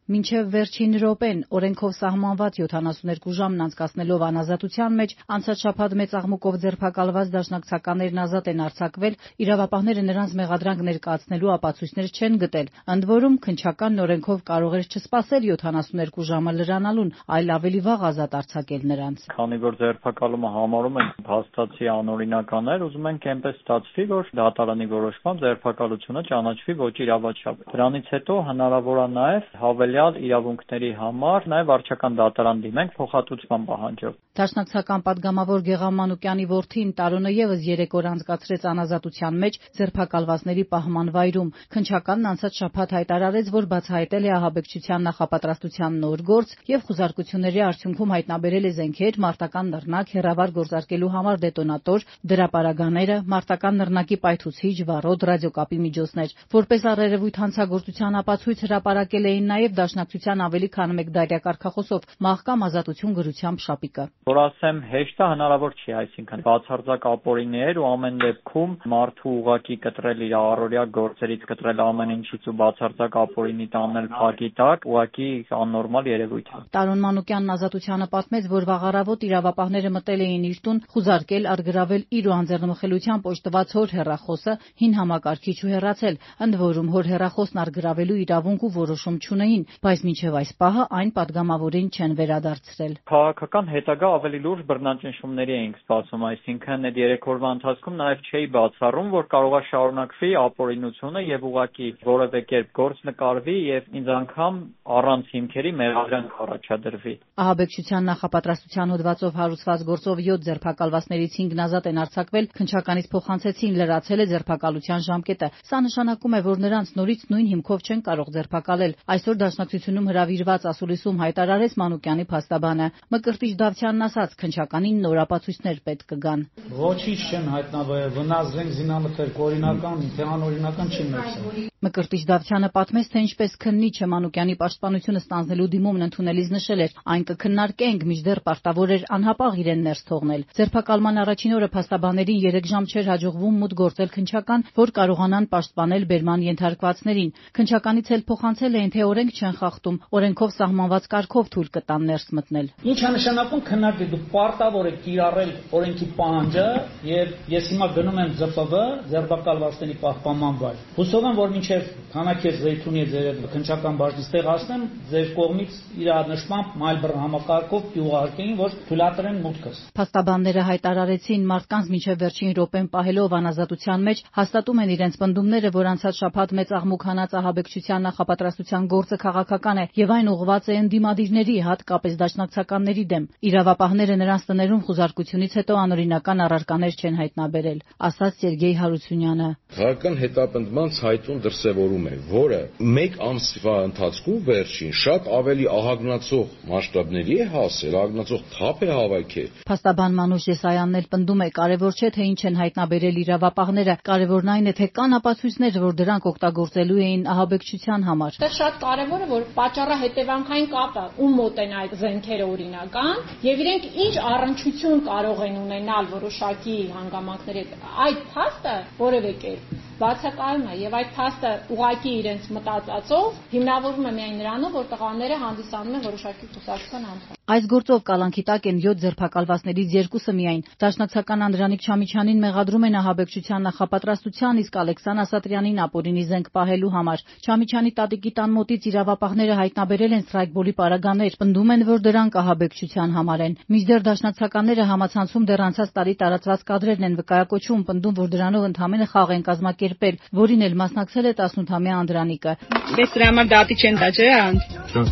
Մինչև վերջին րոպեն օրենքով սահմանված 72 ժամն անցկացնելով անազատության մեջ անցած շաբաթ մեծ աղմուկով ձերբակալված դաշնակցականներն ազատ են արձակվել, իրավապահները նրանց մեղադրանք ներկայացնելու ապացույցներ չեն գտել, ընդ որում քննչականն օրենքով կարող էր չսպասել 72 ժամը լրանալուն, այլ ավելի վաղ ազատ արձակել նրանց։ Քանի որ ձերբակալումը համարում ենք փաստացի անօրինական էր, ուզում ենք այնպես ստացվի, որ դատարանի որոշմամբ ձերբակալությունը ճանաչվի ոչ իրավաչափ։ Դրանից հետո հնարավոր է նաև հավելյալ իրավունքների համար նաև վարչական դատարան դիմենք փոխհատուցման պահանջով։ Դաշնակցական պատգամավոր Գեղամ Մանուկյանի որդին Տարոնը ևս 3 օր անցկացրեց անազատության մեջ ձերբակալվածների պահման վայրում։ Քննչականն անցած շաբաթ հայտարարեց, որ բացահայտել է ահաբեկչության նախապատրաստության նոր գործ եւ խուզարկությունների արդյունքում հայտնաբերել է զենքեր, մարտական նռնակ, հեռավար գործարկելու համար դետոնատոր, դրապարագաները, մարտական նռնակի պայթուցիչ, վառոդ, ռադիոկապի միջոցներ։ Որպես առերևույթ հանցագործության ապացույց հրապարակել էին նաև դաշնակցության ավելի քան 1 դարյա կարգախոսով մահկամ ազատություն գրությամբ շապիկը։ Որ ասեմ հեշտ է հնարավոր չի, այսինքն բացարձակ ապօրիններ ու ամեն դեպքում մարդու ուղակի կտրել իր առօրյա գործերից, կտրել ամեն ինչից ու բացարձակ ապօրինի տանել փակի տակ, ուղակի աննորմալ երևույթ է։ Տարոն Մանուկյանն ազատությանը պատմեց, որ վաղ առավոտ իրավապահները մտել էին իր տուն, խուզարկել, առգրավել իր ու անձեռնմխելիությամբ օժտված հոր հեռախոսը, հին համակարգիչ ու հեռացել, ընդ որում հոր հեռախոսն առգրավելու իրավունք ու որոշում չունեին, բայց մինչև այս պահը այն պատգամավորին չեն վերադարձրել։ Քաղաքական հետագա ավելի լուրջ բռնաճնշումների էինք սպասում, այսինքն այդ 3 օրվա ընթացքում նաև չէի բացառում, որ կարող է շարունակվի ապօրինությունը եւ ուղղակի որևէ կերպ գործ նկարվի եւ ինձ անգամ առանց հիմքերի մեղադրանք առաջադրվի։ Ահաբեկչության նախապատրաստության հոդվածով հարուցված գործով 7 ձերբակալվածներից 5-ն ազատ են արձակվել, քննչականից փոխանցեցին լրացել է ձերբակալության ժամկետը։ Սա նշանակում է, որ նրանց նորից նույն հիմքով չեն կարող ձերբակալել։ Այսօր դաշնակցությունում հրավիրված ասուլիսում հայտարարեց Մանուկյանի փաստաբանը։ Մկրտիչ Դավթյանն ասաց, քննչականին նոր ապացույցներ պետք կգան։ Ոչինչ չեն հայտնաբերել, վնասվենք զինամթերք օրինական, թե անօրինական չի մերժել։ Մկրտիչ Դավթյանը պատմեց, թե ինչպես քննիչը Մանուկյանի պաշտպանությունը ստանձնելու դիմումն ընդունելիս նշել էր. այն կքննարկենք, մինչդեռ պարտավոր էր անհապաղ իրեն ներս թողնել։ Ձերբակալման առաջին օրը փաստաբաններին 3 ժամ չէր հաջողվում մուտք գործել քննչական, որ կարողանան պաշտպանել բերման ենթարկվածներին։ Քննչականից էլ փոխանցել էին, թե օրենք չեն խախտում, օրենքով սահմանված կարգով թույլ կտան ներս մտնել։ Ինչ է նշանակում քննարկել, դու պարտավոր եք կիրառել օրենքի պահանջը եւ ես հիմա գնում եմ ԶՊՎ ձերբակալվածների պահպանման վայր։ Հուսով եմ, որ մինչեւ քանակեր Զեյթունի ձեր քննչական բաժնից տեղացնեմ, ձեր կողմից իրանշմամբ մայլբր համակարգով ուղարկեին, որ թույլատրեն մուտքս։ Փաստաբանները հայտարարեցին, մարդկանց մինչև վերջին րոպեն պահելով անազատության մեջ հաստատում են իրենց պնդումները, որ անցած շաբաթ մեծ աղմուկ հանած ահաբեկչության նախապատրաստության գործը քաղաքական է եւ այն ուղղված է ընդդիմադիրների, հատկապես դաշնակցականների դեմ։ Իրավապահները նրանց տներում խուզարկությունից հետո անօրինական առարկաներ չեն հայտնաբերել, ասաց Սերգեյ Հարությունյանը։ Քաղաքական հետապնդման ցայտուն դրսևորում է, որը 1 ամսվա ընթացքում վերջին շատ ավելի ահագնացող մասշտաբների է հասել, ահագնացող թափ է հավաքել։ Փաստաբան Մանուշ Եսայանն էլ պնդում է, կարևոր չէ թե ինչ են հայտնաբերել իրավապահները, կարևորն այն է, թե կան ապացույցներ, որ դրանք օգտագործելու էին ահաբեկչության համար։ Դա շատ կարևոր է, որ պատճառահետևանքային կապը ում մոտ են այդ զենքերը օրինական եւ իրենք ինչ առնչություն կարող են ունենալ որոշակի հանգամանքների հետ։ Այդ փաստը որևէ կերպ բացակայում է եւ այդ փաստը ուղղակի իրենց մտածածով հիմնավորվում է միայն նրանով, որ տղաները հանդիսանում են որոշակի կուսակցության անդամ։ Այս գործով կալանքի տակ են 7 ձերբակալվածներից 2-ը միայն։ Դաշնակցական Անդրանիկ Չամիչյանին մեղադրում են ահաբեկչության նախապատրաստության, իսկ Ալեքսան Ասատրյանին ապօրինի զենք պահելու համար։ Չամիչյանի տատիկի տան մոտից իրավապահները հայտնաբերել են սթրայքբոլի պարագաներ, պնդում են, որ դրանք ահաբեկչության համար են։ Մինչդեռ դաշնակցականները համացանցում դեռ անցած տարի տարածված կադրերն են վկայակոչում, պնդում, որ դրանով ընդհանրապես խաղ են կազմակերպել, որին էլ մասնակցել է 18-ամյա Անդրանիկը։ Ես դրա համար դատի չեն տա, չէ՞, Անդր։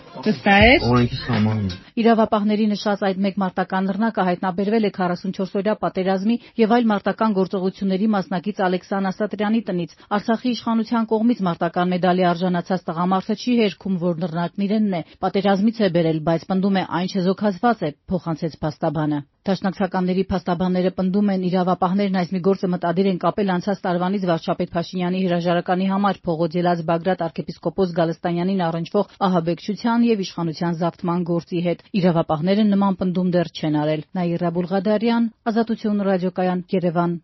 Վստահ ես։ Իրավապահների նշած այդ մեկ մարտական նռնակը հայտնաբերվել է 44-օրյա պատերազմի եւ այլ մարտական գործողությունների մասնակից Ալեքսան Ասատրյանի տնից։ Արցախի իշխանության կողմից մարտական մեդալի արժանացած տղամարդը չի հերքում, որ նռնակն իրենն է, պատերազմից է բերել, բայց պնդում է այն չեզոքացված է, փոխանցեց փաստաբանը։ Դաշնակցականների փաստաբանները պնդում են, իրավապահներն այս մի գործը մտադիր են կապել անցած տարվանից վարչապետ Փաշինյանի հրաժարականի համար փողոց ելած Բագրատ arczepiskopos Գալստանյանին առնչվող ահաբեկչության եւ իշխանության զավթման գործի հետ։ Իրավապահները նման պնդում դեռ չեն արել։ Նաիրա Բուլղադարյան, Ազատություն ռադիոկայան, Երևան։